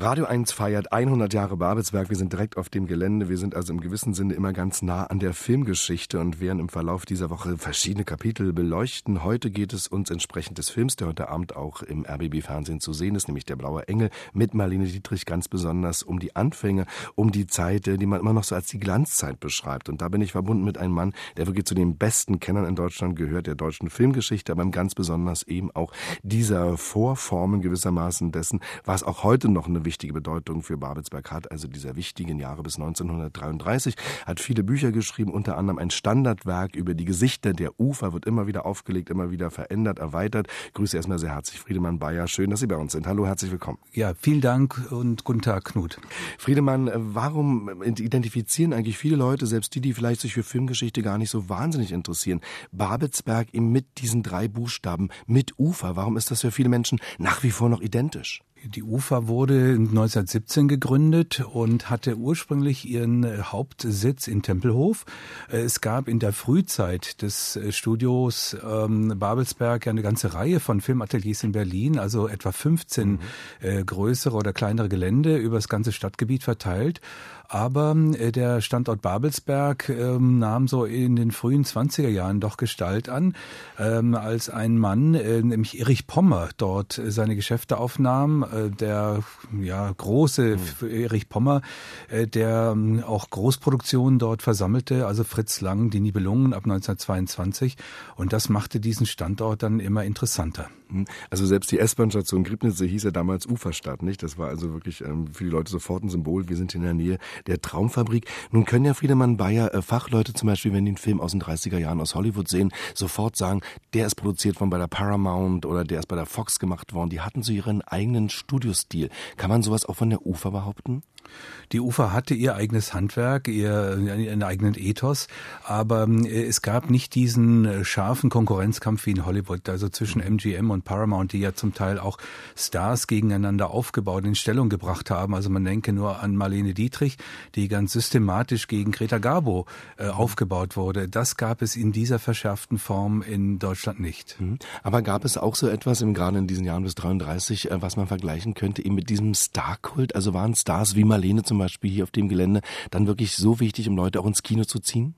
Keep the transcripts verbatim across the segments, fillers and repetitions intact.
Radio eins feiert hundert Jahre Babelsberg. Wir sind direkt auf dem Gelände. Wir sind also im gewissen Sinne immer ganz nah an der Filmgeschichte und werden im Verlauf dieser Woche verschiedene Kapitel beleuchten. Heute geht es uns entsprechend des Films, der heute Abend auch im R B B-Fernsehen zu sehen ist, nämlich Der blaue Engel mit Marlene Dietrich, ganz besonders um die Anfänge, um die Zeit, die man immer noch so als die Glanzzeit beschreibt. Und da bin ich verbunden mit einem Mann, der wirklich zu den besten Kennern in Deutschland gehört, der deutschen Filmgeschichte, aber ganz besonders eben auch dieser Vorformen gewissermaßen dessen, was auch heute noch eine wichtige Bedeutung für Babelsberg hat, also dieser wichtigen Jahre bis neunzehnhundertdreiunddreißig, hat viele Bücher geschrieben, unter anderem ein Standardwerk über die Gesichter der Ufer, wird immer wieder aufgelegt, immer wieder verändert, erweitert. Ich grüße erstmal sehr herzlich Friedemann Beyer. Schön, dass Sie bei uns sind. Hallo, herzlich willkommen. Ja, vielen Dank und guten Tag, Knut. Friedemann, warum identifizieren eigentlich viele Leute, selbst die, die vielleicht sich für Filmgeschichte gar nicht so wahnsinnig interessieren, Babelsberg eben mit diesen drei Buchstaben, mit Ufer? Warum ist das für viele Menschen nach wie vor noch identisch? Die UFA wurde neunzehnhundertsiebzehn gegründet und hatte ursprünglich ihren Hauptsitz in Tempelhof. Es gab in der Frühzeit des Studios ähm, Babelsberg ja eine ganze Reihe von Filmateliers in Berlin, also etwa fünfzehn mhm. äh, größere oder kleinere Gelände über das ganze Stadtgebiet verteilt. Aber äh, der Standort Babelsberg ähm, nahm so in den frühen zwanziger Jahren doch Gestalt an, ähm, als ein Mann, äh, nämlich Erich Pommer, dort äh, seine Geschäfte aufnahm. Äh, der ja große mhm. Erich Pommer, äh, der äh, auch Großproduktionen dort versammelte, also Fritz Lang, die Nibelungen ab neunzehnhundertzweiundzwanzig. Und das machte diesen Standort dann immer interessanter. Also selbst die S-Bahn-Station Griebnitze hieß ja damals Uferstadt, nicht? Das war also wirklich ähm, für die Leute sofort ein Symbol. Wir sind in der Nähe der Traumfabrik. Nun können ja Friedemann Beyer, äh, Fachleute zum Beispiel, wenn die einen Film aus den dreißiger Jahren aus Hollywood sehen, sofort sagen, der ist produziert worden bei der Paramount oder der ist bei der Fox gemacht worden. Die hatten so ihren eigenen Studiostil. Kann man sowas auch von der UFA behaupten? Die UFA hatte ihr eigenes Handwerk, ihr, ihren eigenen Ethos, aber es gab nicht diesen scharfen Konkurrenzkampf wie in Hollywood, also zwischen M G M und Paramount, die ja zum Teil auch Stars gegeneinander aufgebaut in Stellung gebracht haben. Also man denke nur an Marlene Dietrich, die ganz systematisch gegen Greta Garbo äh, aufgebaut wurde. Das gab es in dieser verschärften Form in Deutschland nicht. Aber gab es auch so etwas, im, gerade in diesen Jahren bis dreiunddreißig, äh, was man vergleichen könnte, eben mit diesem Starkult? Also waren Stars wie Marlene zum Beispiel hier auf dem Gelände dann wirklich so wichtig, um Leute auch ins Kino zu ziehen?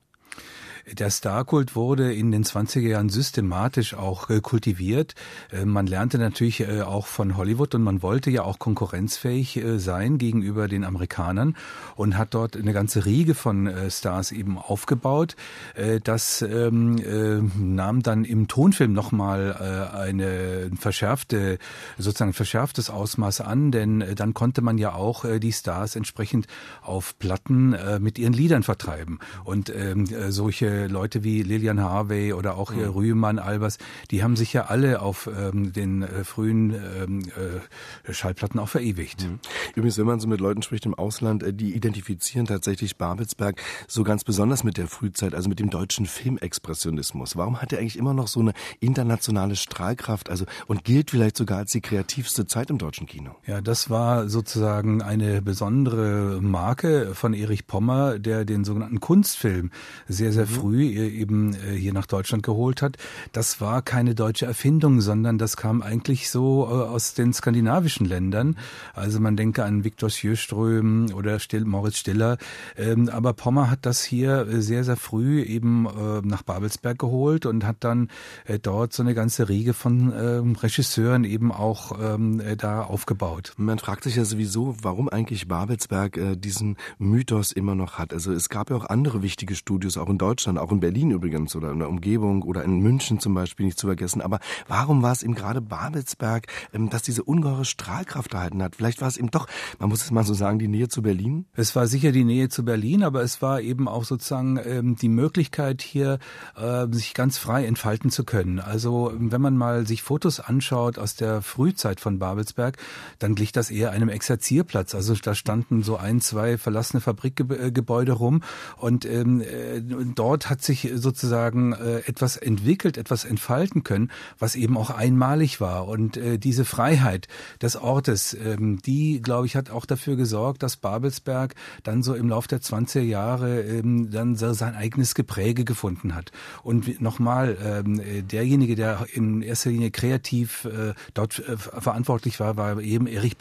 Der Starkult wurde in den zwanziger Jahren systematisch auch äh, kultiviert. Äh, man lernte natürlich äh, auch von Hollywood und man wollte ja auch konkurrenzfähig äh, sein gegenüber den Amerikanern und hat dort eine ganze Riege von äh, Stars eben aufgebaut. Äh, das ähm, äh, nahm dann im Tonfilm nochmal äh, eine verschärfte, sozusagen verschärftes Ausmaß an, denn äh, dann konnte man ja auch äh, die Stars entsprechend auf Platten äh, mit ihren Liedern vertreiben. Und ähm, äh, solche Leute wie Lilian Harvey oder auch hier mhm. Rühmann, Albers, die haben sich ja alle auf ähm, den äh, frühen ähm, äh, Schallplatten auch verewigt. Mhm. Übrigens, wenn man so mit Leuten spricht im Ausland, äh, die identifizieren tatsächlich Babelsberg so ganz besonders mit der Frühzeit, also mit dem deutschen Filmexpressionismus. Warum hat er eigentlich immer noch so eine internationale Strahlkraft, also und gilt vielleicht sogar als die kreativste Zeit im deutschen Kino? Ja, das war sozusagen eine besondere Marke von Erich Pommer, der den sogenannten Kunstfilm sehr, sehr früh früh eben hier nach Deutschland geholt hat. Das war keine deutsche Erfindung, sondern das kam eigentlich so aus den skandinavischen Ländern. Also man denke an Victor Sjöström oder Still, Moritz Stiller. Aber Pommer hat das hier sehr, sehr früh eben nach Babelsberg geholt und hat dann dort so eine ganze Riege von Regisseuren eben auch da aufgebaut. Man fragt sich ja sowieso, warum eigentlich Babelsberg diesen Mythos immer noch hat. Also es gab ja auch andere wichtige Studios, auch in Deutschland, auch in Berlin übrigens oder in der Umgebung oder in München zum Beispiel, nicht zu vergessen. Aber warum war es eben gerade Babelsberg, dass diese ungeheure Strahlkraft erhalten hat? Vielleicht war es eben doch, man muss es mal so sagen, die Nähe zu Berlin? Es war sicher die Nähe zu Berlin, aber es war eben auch sozusagen die Möglichkeit hier, sich ganz frei entfalten zu können. Also wenn man mal sich Fotos anschaut aus der Frühzeit von Babelsberg, dann glich das eher einem Exerzierplatz. Also da standen so ein, zwei verlassene Fabrikgebäude rum und ähm, dort hat sich sozusagen äh, etwas entwickelt, etwas entfalten können, was eben auch einmalig war. Und äh, diese Freiheit des Ortes, ähm, die, glaube ich, hat auch dafür gesorgt, dass Babelsberg dann so im Lauf der zwanziger Jahre ähm, dann so sein eigenes Gepräge gefunden hat. Und nochmal, ähm, derjenige, der in erster Linie kreativ äh, dort äh, verantwortlich war, war eben Erich Pommer.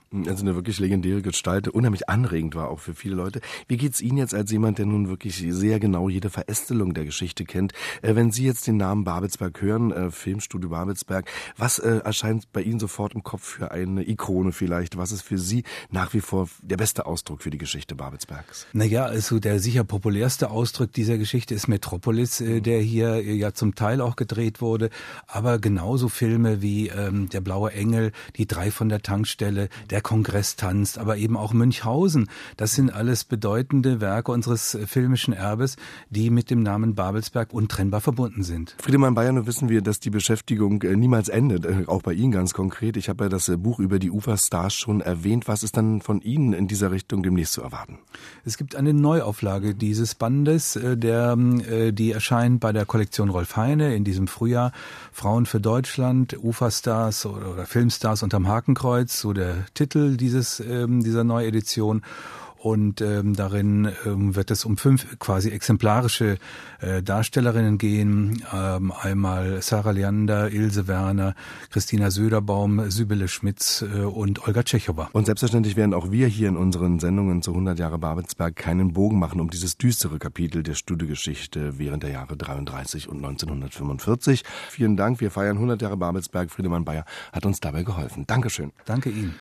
Also eine wirklich legendäre Gestalt, unheimlich anregend war auch für viele Leute. Wie geht's Ihnen jetzt als jemand, der nun wirklich sehr genau jede Verästelung der Geschichte kennt? Äh, wenn Sie jetzt den Namen Babelsberg hören, äh, Filmstudio Babelsberg, was äh, erscheint bei Ihnen sofort im Kopf für eine Ikone vielleicht? Was ist für Sie nach wie vor der beste Ausdruck für die Geschichte Babelsbergs? Naja, also der sicher populärste Ausdruck dieser Geschichte ist Metropolis, äh, der hier äh, ja zum Teil auch gedreht wurde, aber genauso Filme wie ähm, Der blaue Engel, Die drei von der Tankstelle, Der Kongress tanzt, aber eben auch Münchhausen. Das sind alles bedeutende Werke unseres filmischen Erbes, die mit dem Namen Babelsberg untrennbar verbunden sind. Friedemann Bayer, nun wissen wir, dass die Beschäftigung niemals endet, auch bei Ihnen ganz konkret. Ich habe ja das Buch über die Uferstars schon erwähnt. Was ist dann von Ihnen in dieser Richtung demnächst zu erwarten? Es gibt eine Neuauflage dieses Bandes, der, die erscheint bei der Kollektion Rolf Heine in diesem Frühjahr. Frauen für Deutschland, Uferstars oder, oder Filmstars unterm Hakenkreuz, so der Titel dieses ähm, dieser Neuedition. Und ähm, darin ähm, wird es um fünf quasi exemplarische äh, Darstellerinnen gehen. Ähm, einmal Sarah Leander, Ilse Werner, Christina Söderbaum, Sibylle Schmitz äh, und Olga Tschechowa. Und selbstverständlich werden auch wir hier in unseren Sendungen zu hundert Jahre Babelsberg keinen Bogen machen um dieses düstere Kapitel der Studiogeschichte während der Jahre dreiunddreißig und neunzehnhundertfünfundvierzig. Vielen Dank, wir feiern hundert Jahre Babelsberg. Friedemann Bayer hat uns dabei geholfen. Dankeschön. Danke Ihnen.